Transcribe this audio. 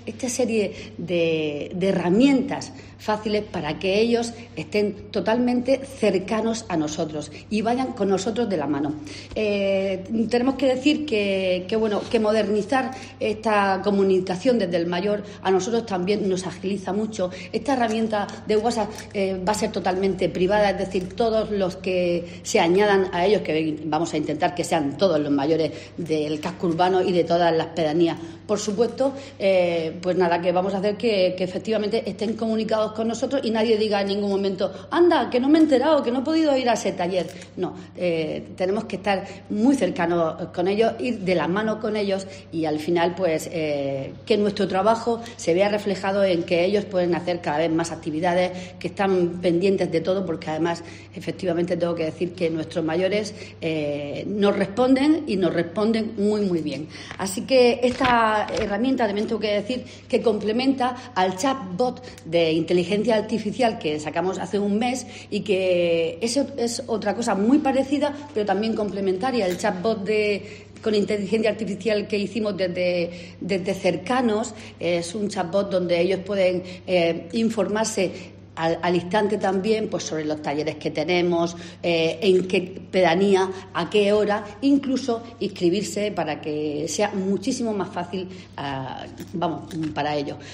esta serie de herramientas fáciles para que ellos estén totalmente cercanos a nosotros y vayan con nosotros de la mano. Tenemos que decir que modernizar esta comunicación desde el mayor a nosotros también nos agiliza mucho. Esta herramienta de WhatsApp va a ser totalmente privada, es decir, todos los que se añadan a ellos, que vamos a intentar que sean todos los mayores del casco urbano y de todas las pedanías, por supuesto, pues nada, que vamos a hacer que efectivamente estén comunicados con nosotros y nadie diga en ningún momento, anda, que no me he enterado, que no he podido ir a ese taller. No, tenemos que estar muy cercanos con ellos, ir de la mano con ellos y al final pues que nuestro trabajo se vea reflejado en que ellos pueden hacer cada vez más actividades, que están pendientes de todo, porque además efectivamente tengo que decir que nuestros mayores nos responden y nos responden muy muy bien. Así que esta herramienta también tengo que decir que complementa al chatbot de inteligencia artificial que sacamos hace un mes y que es otra cosa muy parecida pero también complementaria. El chatbot con inteligencia artificial que hicimos desde Cercanos es un chatbot donde ellos pueden informarse al instante también pues sobre los talleres que tenemos, en qué pedanía, a qué hora, incluso inscribirse para que sea muchísimo más fácil para ellos.